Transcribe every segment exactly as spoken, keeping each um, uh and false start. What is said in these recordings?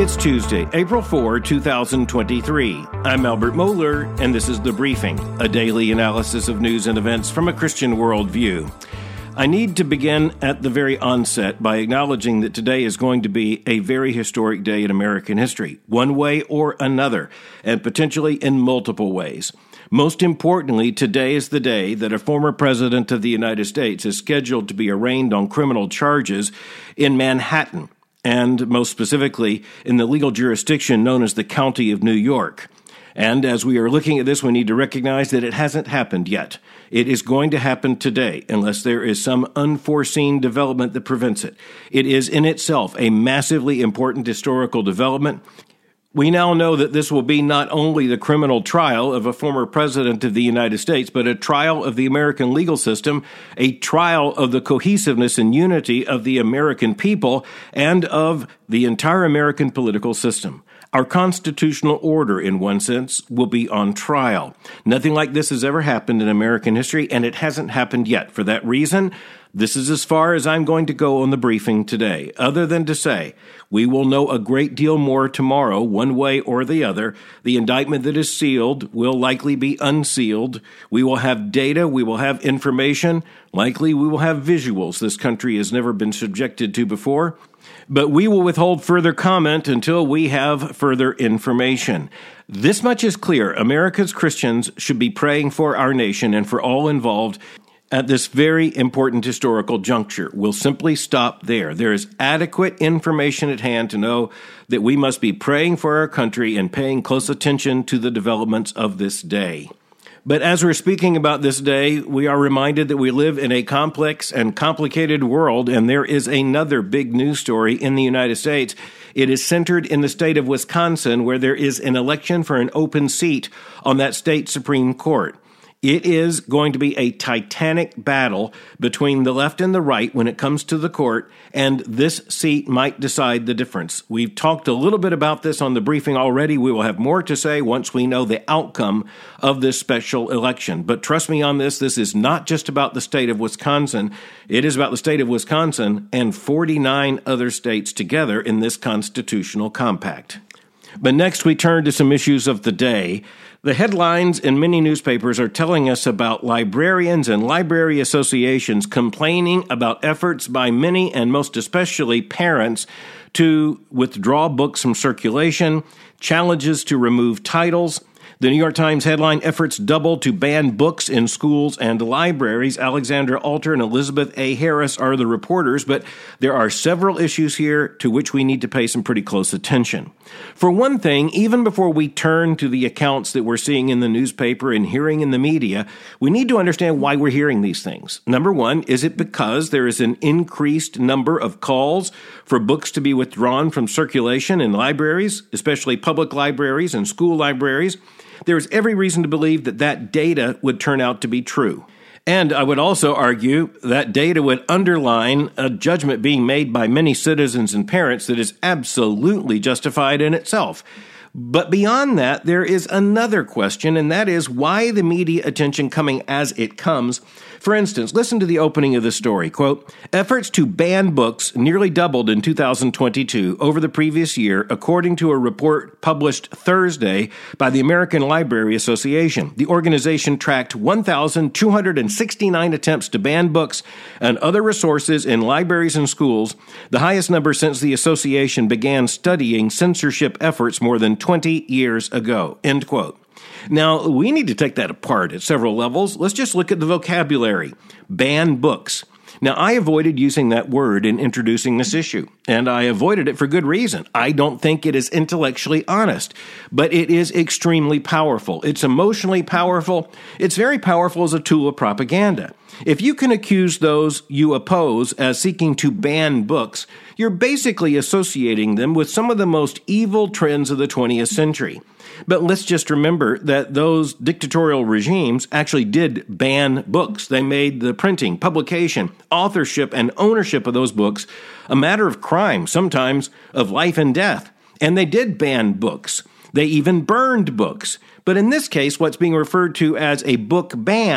It's Tuesday, April fourth, two thousand twenty-three. I'm Albert Mohler, and this is The Briefing, a daily analysis of news and events from a Christian worldview. I need to begin at the very onset by acknowledging that today is going to be a very historic day in American history, one way or another, and potentially in multiple ways. Most importantly, today is the day that a former president of the United States is scheduled to be arraigned on criminal charges in Manhattan, and most specifically in the legal jurisdiction known as the County of New York. And as we are looking at this, we need to recognize that it hasn't happened yet. It is going to happen today, unless there is some unforeseen development that prevents it. It is in itself a massively important historical development. We now know that this will be not only the criminal trial of a former president of the United States, but a trial of the American legal system, a trial of the cohesiveness and unity of the American people and of the entire American political system. Our constitutional order, in one sense, will be on trial. Nothing like this has ever happened in American history, and it hasn't happened yet. For that reason, this is as far as I'm going to go on the briefing today, other than to say we will know a great deal more tomorrow, one way or the other. The indictment that is sealed will likely be unsealed. We will have data. We will have information. Likely we will have visuals this country has never been subjected to before. But we will withhold further comment until we have further information. This much is clear. America's Christians should be praying for our nation and for all involved at this very important historical juncture. We'll simply stop there. There is adequate information at hand to know that we must be praying for our country and paying close attention to the developments of this day. But as we're speaking about this day, we are reminded that we live in a complex and complicated world, and there is another big news story in the United States. It is centered in the state of Wisconsin, where there is an election for an open seat on that state Supreme Court. It is going to be a titanic battle between the left and the right when it comes to the court, and this seat might decide the difference. We've talked a little bit about this on the briefing already. We will have more to say once we know the outcome of this special election. But trust me on this, this is not just about the state of Wisconsin. It is about the state of Wisconsin and forty-nine other states together in this constitutional compact. But next we turn to some issues of the day. The headlines in many newspapers are telling us about librarians and library associations complaining about efforts by many, and most especially parents, to withdraw books from circulation, challenges to remove titles. The New York Times headline, efforts double to ban books in schools and libraries. Alexandra Alter and Elizabeth A. Harris are the reporters, but there are several issues here to which we need to pay some pretty close attention. For one thing, even before we turn to the accounts that we're seeing in the newspaper and hearing in the media, we need to understand why we're hearing these things. Number one, is it because there is an increased number of calls for books to be withdrawn from circulation in libraries, especially public libraries and school libraries? There is every reason to believe that that data would turn out to be true. And I would also argue that data would underline a judgment being made by many citizens and parents that is absolutely justified in itself. But beyond that, there is another question, and that is why the media attention coming as it comes. For instance, listen to the opening of the story. Quote, efforts to ban books nearly doubled in two thousand twenty-two over the previous year, according to a report published Thursday by the American Library Association. The organization tracked one thousand two hundred sixty-nine attempts to ban books and other resources in libraries and schools, the highest number since the association began studying censorship efforts more than twenty years ago. End quote. Now, we need to take that apart at several levels. Let's just look at the vocabulary. Ban books. Now, I avoided using that word in introducing this issue, and I avoided it for good reason. I don't think it is intellectually honest, but it is extremely powerful. It's emotionally powerful. It's very powerful as a tool of propaganda. If you can accuse those you oppose as seeking to ban books, you're basically associating them with some of the most evil trends of the twentieth century. But let's just remember that those dictatorial regimes actually did ban books. They made the printing, publication, authorship, and ownership of those books a matter of crime, sometimes of life and death. And they did ban books. They even burned books. But in this case, what's being referred to as a book ban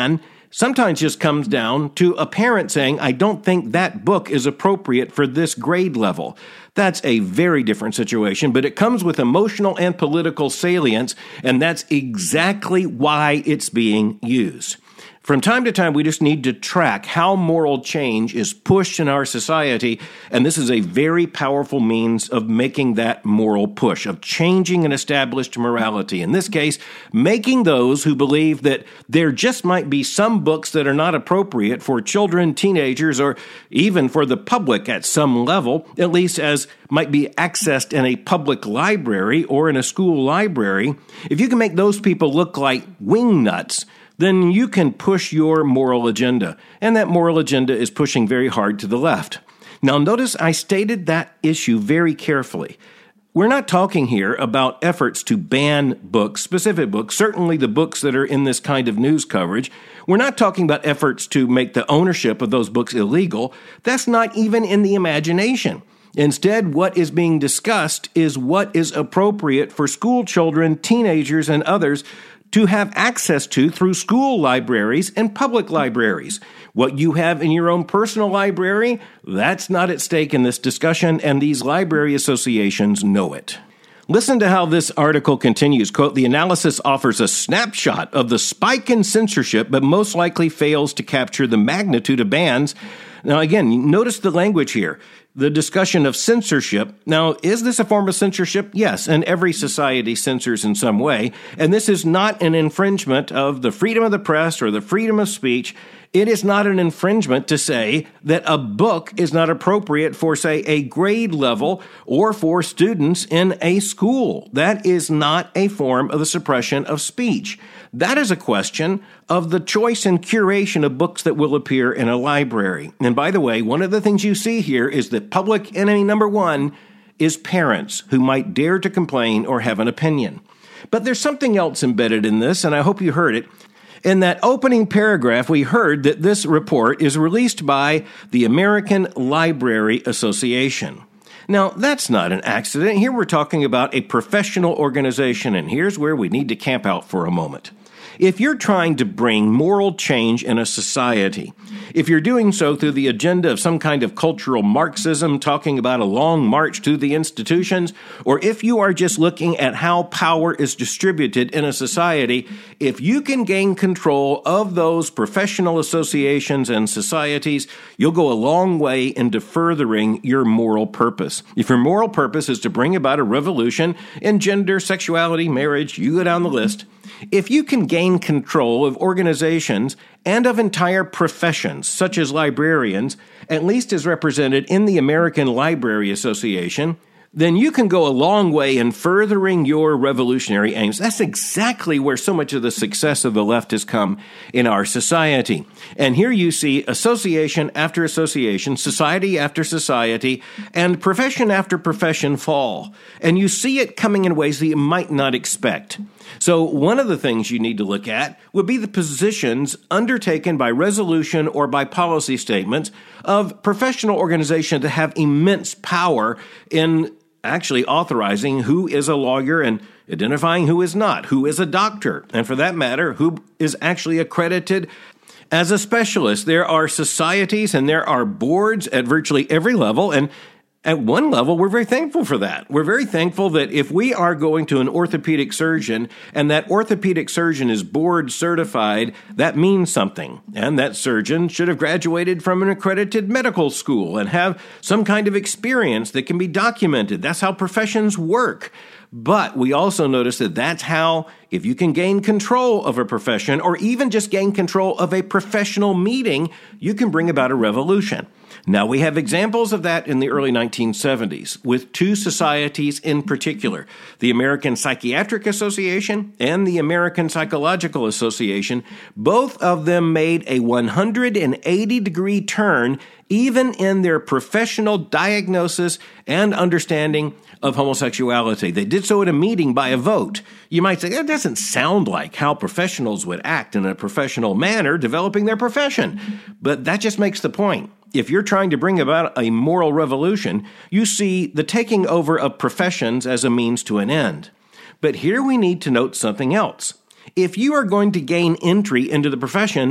sometimes just comes down to a parent saying, I don't think that book is appropriate for this grade level. That's a very different situation, but it comes with emotional and political salience, and that's exactly why it's being used. From time to time, we just need to track how moral change is pushed in our society, and this is a very powerful means of making that moral push, of changing an established morality. In this case, making those who believe that there just might be some books that are not appropriate for children, teenagers, or even for the public at some level, at least as might be accessed in a public library or in a school library. If you can make those people look like wingnuts, then you can push your moral agenda. And that moral agenda is pushing very hard to the left. Now, notice I stated that issue very carefully. We're not talking here about efforts to ban books, specific books, certainly the books that are in this kind of news coverage. We're not talking about efforts to make the ownership of those books illegal. That's not even in the imagination. Instead, what is being discussed is what is appropriate for school children, teenagers, and others to have access to through school libraries and public libraries. What you have in your own personal library, that's not at stake in this discussion, and these library associations know it. Listen to how this article continues. Quote, the analysis offers a snapshot of the spike in censorship, but most likely fails to capture the magnitude of bans. Now, again, notice the language here. The discussion of censorship. Now, is this a form of censorship? Yes, and every society censors in some way. And this is not an infringement of the freedom of the press or the freedom of speech. It is not an infringement to say that a book is not appropriate for, say, a grade level or for students in a school. That is not a form of the suppression of speech. That is a question of the choice and curation of books that will appear in a library. And by the way, one of the things you see here is that public enemy number one is parents who might dare to complain or have an opinion. But there's something else embedded in this, and I hope you heard it. In that opening paragraph, we heard that this report is released by the American Library Association. Now, that's not an accident. Here we're talking about a professional organization, and here's where we need to camp out for a moment. If you're trying to bring moral change in a society, if you're doing so through the agenda of some kind of cultural Marxism, talking about a long march to the institutions, or if you are just looking at how power is distributed in a society, if you can gain control of those professional associations and societies, you'll go a long way into furthering your moral purpose. If your moral purpose is to bring about a revolution in gender, sexuality, marriage, you go down the list. If you can gain control of organizations and of entire professions, such as librarians, at least as represented in the American Library Association, then you can go a long way in furthering your revolutionary aims. That's exactly where so much of the success of the left has come in our society. And here you see association after association, society after society, and profession after profession fall. And you see it coming in ways that you might not expect. So one of the things you need to look at would be the positions undertaken by resolution or by policy statements of professional organizations that have immense power in actually authorizing who is a lawyer and identifying who is not, who is a doctor, and for that matter, who is actually accredited as a specialist. There are societies and there are boards at virtually every level, and at one level, we're very thankful for that. We're very thankful that if we are going to an orthopedic surgeon and that orthopedic surgeon is board certified, that means something. And that surgeon should have graduated from an accredited medical school and have some kind of experience that can be documented. That's how professions work. But we also notice that that's how, if you can gain control of a profession or even just gain control of a professional meeting, you can bring about a revolution. Now, we have examples of that in the early nineteen seventies with two societies in particular, the American Psychiatric Association and the American Psychological Association. Both of them made a one hundred eighty degree turn even in their professional diagnosis and understanding of homosexuality. They did so at a meeting by a vote. You might say, that doesn't sound like how professionals would act in a professional manner developing their profession. But that just makes the point. If you're trying to bring about a moral revolution, you see the taking over of professions as a means to an end. But here we need to note something else. If you are going to gain entry into the professions,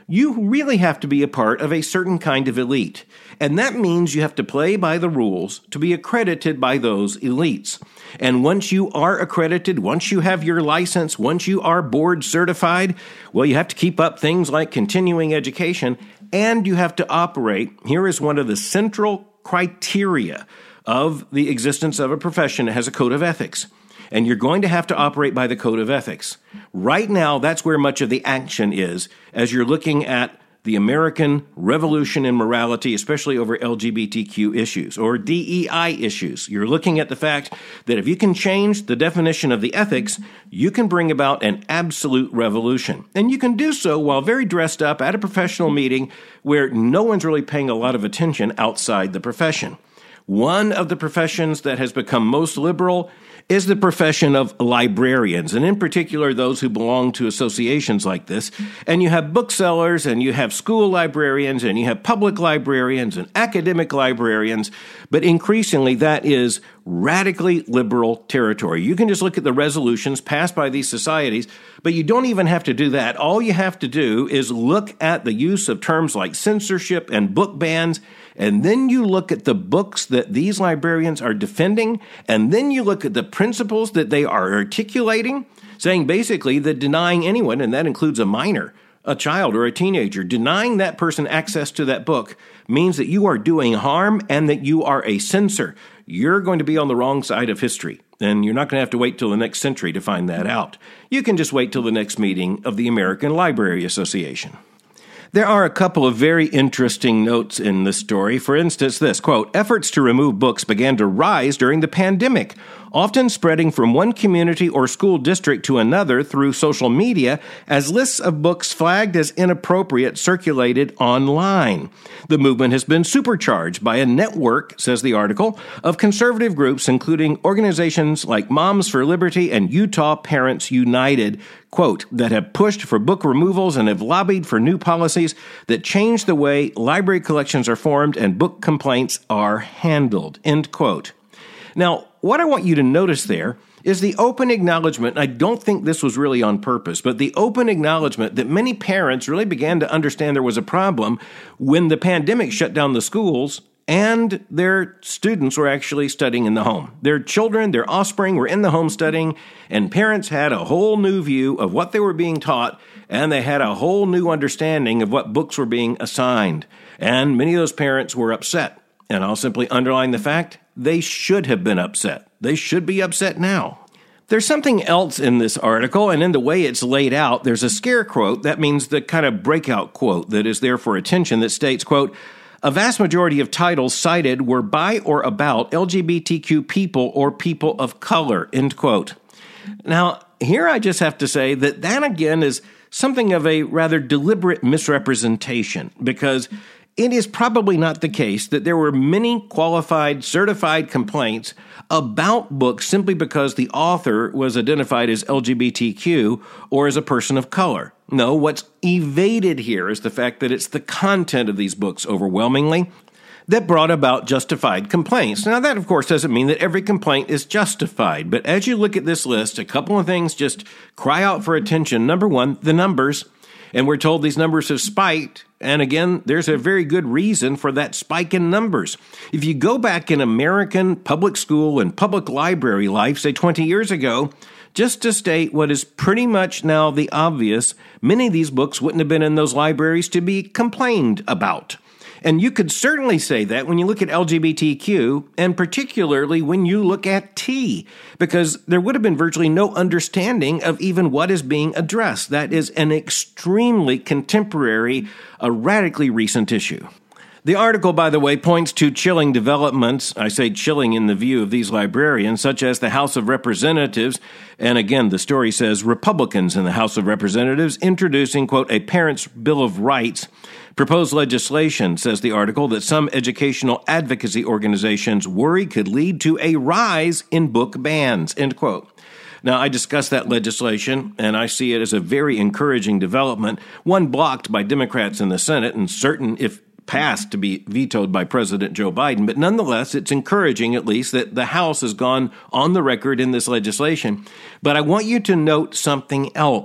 you really have to be a part of a certain kind of elite. And that means you have to play by the rules to be accredited by those elites. And once you are accredited, once you have your license, once you are board certified, well, you have to keep up things like continuing education, and you have to operate. Here is one of the central criteria of the existence of a profession that has a code of ethics. And you're going to have to operate by the code of ethics. Right now, that's where much of the action is as you're looking at the American revolution in morality, especially over L G B T Q issues or D E I issues. You're looking at the fact that if you can change the definition of the ethics, you can bring about an absolute revolution. And you can do so while very dressed up at a professional meeting where no one's really paying a lot of attention outside the profession. One of the professions that has become most liberal is the profession of librarians, and in particular those who belong to associations like this. And you have booksellers, and you have school librarians, and you have public librarians and academic librarians, but increasingly that is radically liberal territory. You can just look at the resolutions passed by these societies, but you don't even have to do that. All you have to do is look at the use of terms like censorship and book bans, and then you look at the books that these librarians are defending, and then you look at the principles that they are articulating, saying basically that denying anyone, and that includes a minor, a child or a teenager, denying that person access to that book means that you are doing harm and that you are a censor. You're going to be on the wrong side of history, and you're not going to have to wait till the next century to find that out. You can just wait till the next meeting of the American Library Association. There are a couple of very interesting notes in this story. For instance, this, quote, efforts to remove books began to rise during the pandemic, often spreading from one community or school district to another through social media as lists of books flagged as inappropriate circulated online. The movement has been supercharged by a network, says the article, of conservative groups, including organizations like Moms for Liberty and Utah Parents United, quote, that have pushed for book removals and have lobbied for new policies that change the way library collections are formed and book complaints are handled, end quote. Now, what I want you to notice there is the open acknowledgement. I don't think this was really on purpose, but the open acknowledgement that many parents really began to understand there was a problem when the pandemic shut down the schools and their students were actually studying in the home. Their children, their offspring were in the home studying, and parents had a whole new view of what they were being taught, and they had a whole new understanding of what books were being assigned. And many of those parents were upset. And I'll simply underline the fact they should have been upset. They should be upset now. There's something else in this article, and in the way it's laid out, there's a scare quote. That means the kind of breakout quote that is there for attention that states, quote, a vast majority of titles cited were by or about L G B T Q people or people of color, end quote. Now, here I just have to say that that again is something of a rather deliberate misrepresentation, because it is probably not the case that there were many qualified, certified complaints about books simply because the author was identified as L G B T Q or as a person of color. No, what's evaded here is the fact that it's the content of these books overwhelmingly that brought about justified complaints. Now, that, of course, doesn't mean that every complaint is justified, but as you look at this list, a couple of things just cry out for attention. Number one, the numbers. And we're told these numbers have spiked. And again, there's a very good reason for that spike in numbers. If you go back in American public school and public library life, say twenty years ago, just to state what is pretty much now the obvious, many of these books wouldn't have been in those libraries to be complained about. And you could certainly say that when you look at L G B T Q, and particularly when you look at T, because there would have been virtually no understanding of even what is being addressed. That is an extremely contemporary, a radically recent issue. The article, by the way, points to chilling developments, I say chilling in the view of these librarians, such as the House of Representatives, and again, the story says Republicans in the House of Representatives introducing, quote, a Parents' Bill of Rights. Proposed legislation, says the article, that some educational advocacy organizations worry could lead to a rise in book bans, end quote. Now, I discussed that legislation, and I see it as a very encouraging development, one blocked by Democrats in the Senate and certain, if passed, to be vetoed by President Joe Biden. But nonetheless, it's encouraging, at least, that the House has gone on the record in this legislation. But I want you to note something else.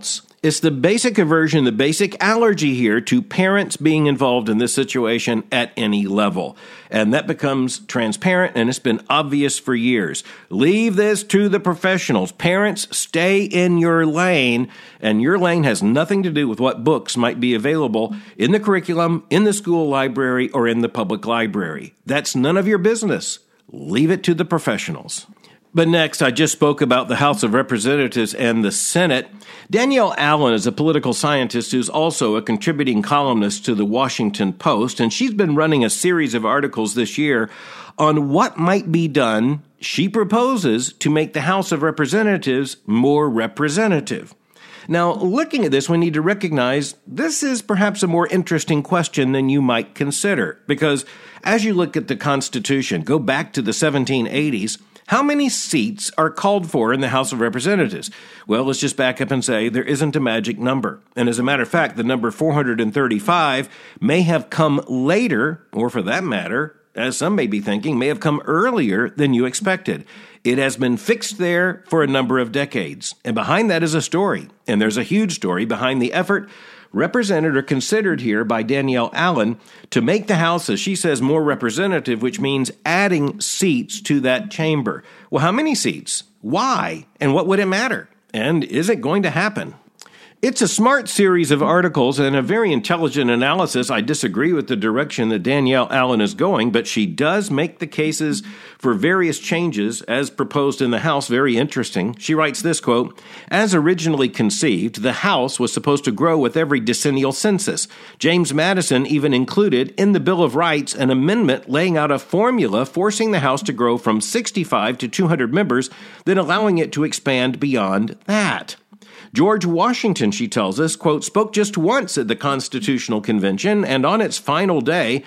It's the basic aversion, the basic allergy here to parents being involved in this situation at any level. And that becomes transparent, and it's been obvious for years. Leave this to the professionals. Parents, stay in your lane, and your lane has nothing to do with what books might be available in the curriculum, in the school library, or in the public library. That's none of your business. Leave it to the professionals. But next, I just spoke about the House of Representatives and the Senate. Danielle Allen is a political scientist who's also a contributing columnist to the Washington Post, and she's been running a series of articles this year on what might be done, she proposes, to make the House of Representatives more representative. Now, looking at this, we need to recognize this is perhaps a more interesting question than you might consider, because as you look at the Constitution, go back to the seventeen eighties, how many seats are called for in the House of Representatives? Well, let's just back up and say there isn't a magic number. And as a matter of fact, the number four hundred thirty-five may have come later, or for that matter, as some may be thinking, may have come earlier than you expected. It has been fixed there for a number of decades. And behind that is a story. And there's a huge story behind the effort represented or considered here by Danielle Allen to make the House, as she says, more representative, which means adding seats to that chamber. Well, how many seats? Why? And what would it matter? And is it going to happen? It's a smart series of articles and a very intelligent analysis. I disagree with the direction that Danielle Allen is going, but she does make the cases for various changes as proposed in the House very interesting. She writes this, quote, "As originally conceived, the House was supposed to grow with every decennial census. James Madison even included in the Bill of Rights an amendment laying out a formula forcing the House to grow from sixty-five to two hundred members, then allowing it to expand beyond that. George Washington, she tells us, quote, spoke just once at the Constitutional Convention and on its final day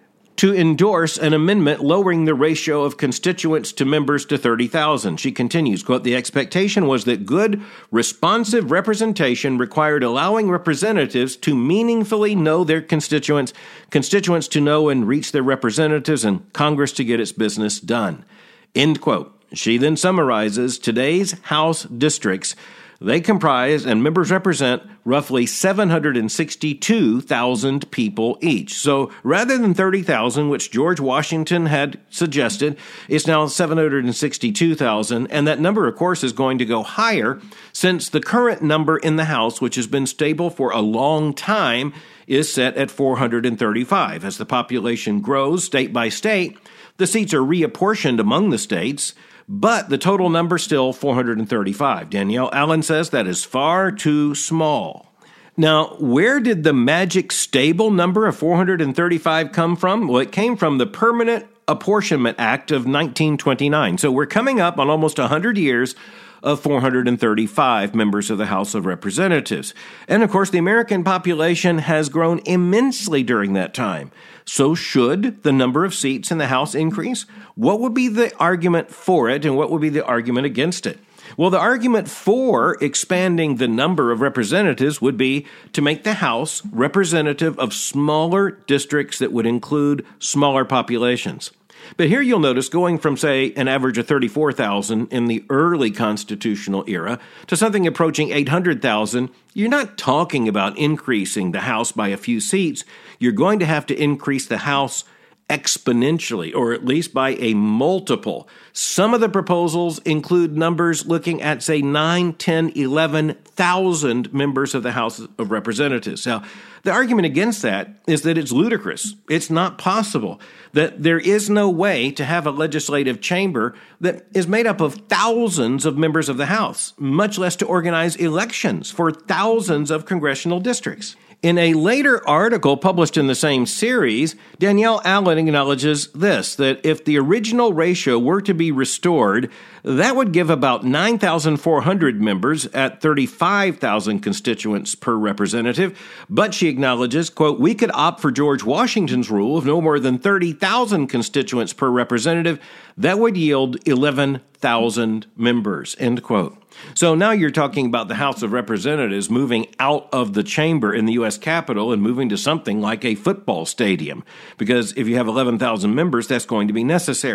to endorse an amendment lowering the ratio of constituents to members to thirty thousand. She continues, quote, the expectation was that good, responsive representation required allowing representatives to meaningfully know their constituents, constituents to know and reach their representatives, and Congress to get its business done. End quote. She then summarizes today's House districts. They comprise and members represent roughly seven hundred sixty-two thousand people each. So rather than thirty thousand, which George Washington had suggested, it's now seven hundred sixty-two thousand. And that number, of course, is going to go higher since the current number in the House, which has been stable for a long time, is set at four hundred thirty-five. As the population grows state by state, the seats are reapportioned among the states, but the total number still four hundred thirty-five. Danielle Allen says that is far too small. Now, where did the magic stable number of four hundred thirty-five come from? Well, it came from the Permanent Apportionment Act of nineteen twenty-nine. So we're coming up on almost one hundred years of four hundred thirty-five members of the House of Representatives. And of course, the American population has grown immensely during that time. So should the number of seats in the House increase? What would be the argument for it, and what would be the argument against it? Well, the argument for expanding the number of representatives would be to make the House representative of smaller districts that would include smaller populations. But here you'll notice going from, say, an average of thirty-four thousand in the early constitutional era to something approaching eight hundred thousand, you're not talking about increasing the House by a few seats. You're going to have to increase the House exponentially, or at least by a multiple. Some of the proposals include numbers looking at, say, nine, ten, eleven thousand members of the House of Representatives. Now, the argument against that is that it's ludicrous. It's not possible, that there is no way to have a legislative chamber that is made up of thousands of members of the House, much less to organize elections for thousands of congressional districts. In a later article published in the same series, Danielle Allen acknowledges this, that if the original ratio were to be restored, that would give about nine thousand four hundred members at thirty-five thousand constituents per representative. But she acknowledges, quote, we could opt for George Washington's rule of no more than thirty thousand constituents per representative. That would yield eleven thousand members, end quote. So now you're talking about the House of Representatives moving out of the chamber in the U S Capitol and moving to something like a football stadium, because if you have eleven thousand members, that's going to be necessary.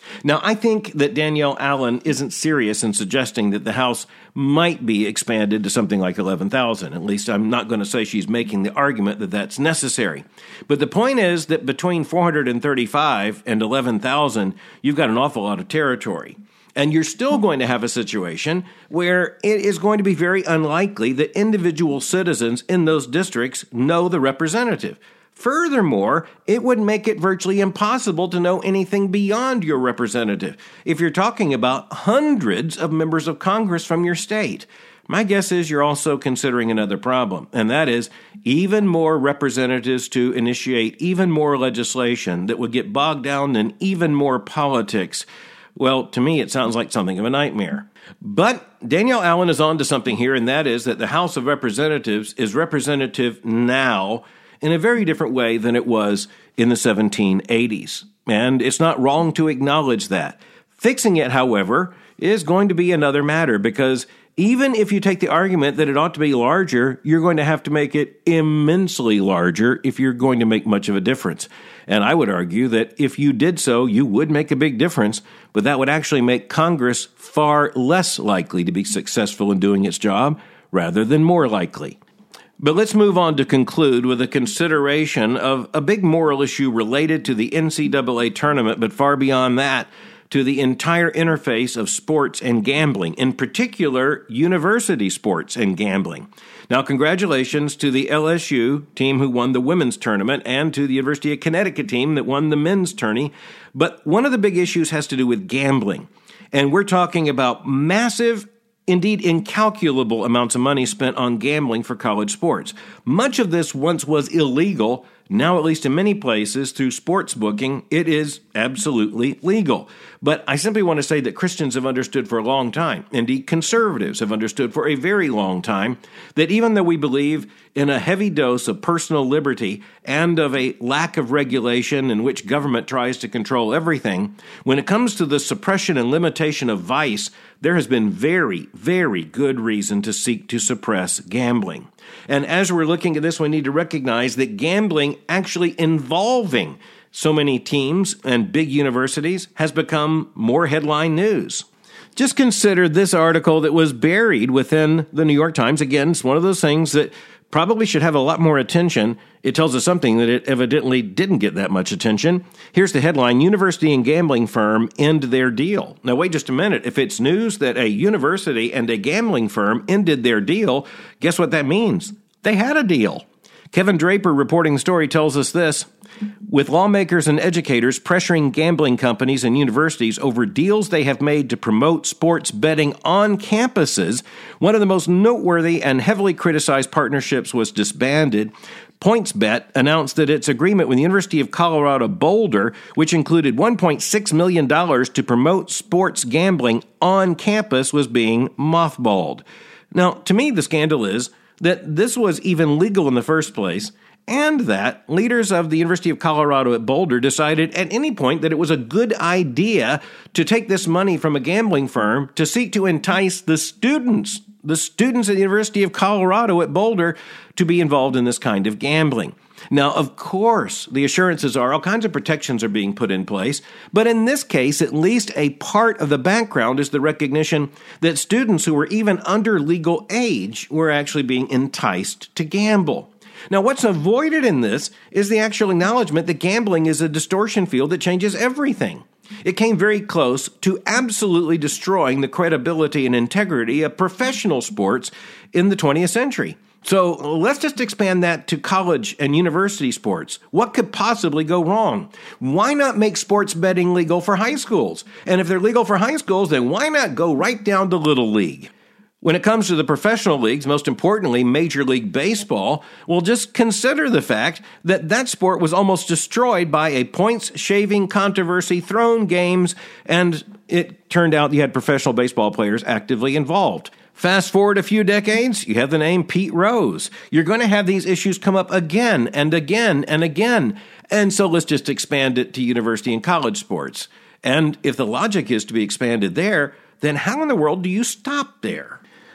Now, I think that Danielle Allen isn't serious in suggesting that the House might be expanded to something like eleven thousand. At least I'm not going to say she's making the argument that that's necessary. But the point is that between four hundred thirty-five and eleven thousand, you've got an awful lot of territory. And you're still going to have a situation where it is going to be very unlikely that individual citizens in those districts know the representative. Furthermore, it would make it virtually impossible to know anything beyond your representative if you're talking about hundreds of members of Congress from your state. My guess is you're also considering another problem, and that is even more representatives to initiate even more legislation that would get bogged down in even more politics. Well, to me, it sounds like something of a nightmare. But Danielle Allen is on to something here, and that is that the House of Representatives is representative now in a very different way than it was in the seventeen eighties. And it's not wrong to acknowledge that. Fixing it, however, is going to be another matter, because even if you take the argument that it ought to be larger, you're going to have to make it immensely larger if you're going to make much of a difference. And I would argue that if you did so, you would make a big difference, but that would actually make Congress far less likely to be successful in doing its job rather than more likely. But let's move on to conclude with a consideration of a big moral issue related to the N C double A tournament, but far beyond that, to the entire interface of sports and gambling, in particular, university sports and gambling. Now, congratulations to the L S U team who won the women's tournament and to the University of Connecticut team that won the men's tourney. But one of the big issues has to do with gambling. And we're talking about massive, indeed incalculable amounts of money spent on gambling for college sports. Much of this once was illegal. Now, at least in many places, through sports booking, it is absolutely legal. But I simply want to say that Christians have understood for a long time, indeed conservatives have understood for a very long time, that even though we believe in a heavy dose of personal liberty and of a lack of regulation in which government tries to control everything, when it comes to the suppression and limitation of vice, there has been very, very good reason to seek to suppress gambling. And as we're looking at this, we need to recognize that gambling actually involving so many teams and big universities has become more headline news. Just consider this article that was buried within the New York Times. Again, it's one of those things that probably should have a lot more attention. It tells us something that it evidently didn't get that much attention. Here's the headline: University and gambling firm end their deal. Now, wait just a minute. If it's news that a university and a gambling firm ended their deal, guess what that means? They had a deal. Kevin Draper, reporting the story, tells us this: with lawmakers and educators pressuring gambling companies and universities over deals they have made to promote sports betting on campuses, one of the most noteworthy and heavily criticized partnerships was disbanded. PointsBet announced that its agreement with the University of Colorado Boulder, which included one point six million dollars to promote sports gambling on campus, was being mothballed. Now, to me, the scandal is that this was even legal in the first place, and that leaders of the University of Colorado at Boulder decided at any point that it was a good idea to take this money from a gambling firm to seek to entice the students, the students at the University of Colorado at Boulder, to be involved in this kind of gambling. Now, of course, the assurances are all kinds of protections are being put in place, but in this case, at least a part of the background is the recognition that students who were even under legal age were actually being enticed to gamble. Now, what's avoided in this is the actual acknowledgement that gambling is a distortion field that changes everything. It came very close to absolutely destroying the credibility and integrity of professional sports in the twentieth century. So let's just expand that to college and university sports. What could possibly go wrong? Why not make sports betting legal for high schools? And if they're legal for high schools, then why not go right down to Little League? When it comes to the professional leagues, most importantly, Major League Baseball, well, just consider the fact that that sport was almost destroyed by a points-shaving controversy thrown games, and it turned out you had professional baseball players actively involved. Fast forward a few decades, you have the name Pete Rose. You're going to have these issues come up again and again and again. And so let's just expand it to university and college sports. And if the logic is to be expanded there, then how in the world do you stop there?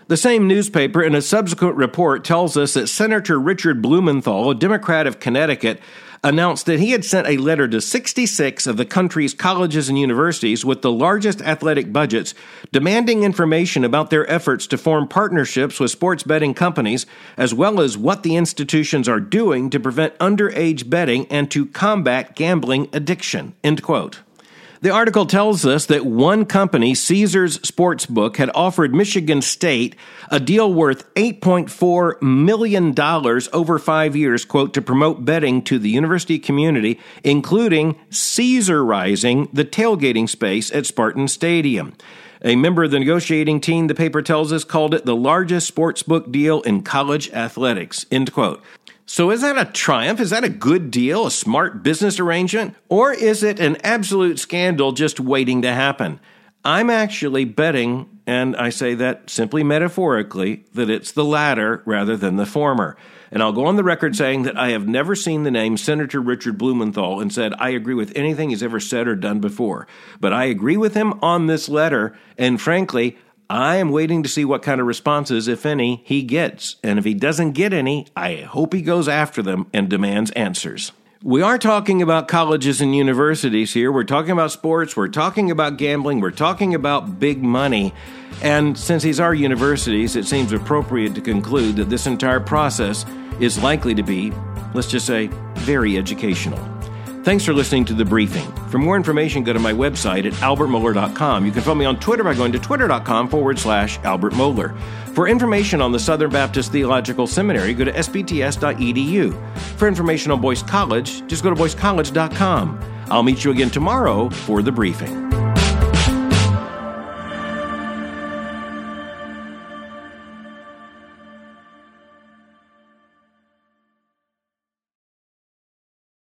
The same newspaper, in a subsequent report, tells us that Senator Richard Blumenthal, a Democrat of Connecticut, announced that he had sent a letter to sixty-six of the country's colleges and universities with the largest athletic budgets, demanding information about their efforts to form partnerships with sports betting companies, as well as what the institutions are doing to prevent underage betting and to combat gambling addiction. End quote. The article tells us that one company, Caesars Sportsbook, had offered Michigan State a deal worth eight point four million dollars over five years, quote, to promote betting to the university community, including Caesarizing the tailgating space at Spartan Stadium. A member of the negotiating team, the paper tells us, called it the largest sportsbook deal in college athletics, end quote. So is that a triumph? Is that a good deal, a smart business arrangement? Or is it an absolute scandal just waiting to happen? I'm actually betting, and I say that simply metaphorically, that it's the latter rather than the former. And I'll go on the record saying that I have never seen the name Senator Richard Blumenthal and said I agree with anything he's ever said or done before. But I agree with him on this letter, and frankly, I am waiting to see what kind of responses, if any, he gets. And if he doesn't get any, I hope he goes after them and demands answers. We are talking about colleges and universities here. We're talking about sports. We're talking about gambling. We're talking about big money. And since these are universities, it seems appropriate to conclude that this entire process is likely to be, let's just say, very educational. Thanks for listening to The Briefing. For more information, go to my website at albert mohler dot com. You can follow me on Twitter by going to twitter.com forward slash Albert Mohler. For information on the Southern Baptist Theological Seminary, go to s b t s dot e d u. For information on Boyce College, just go to boyce college dot com. I'll meet you again tomorrow for The Briefing.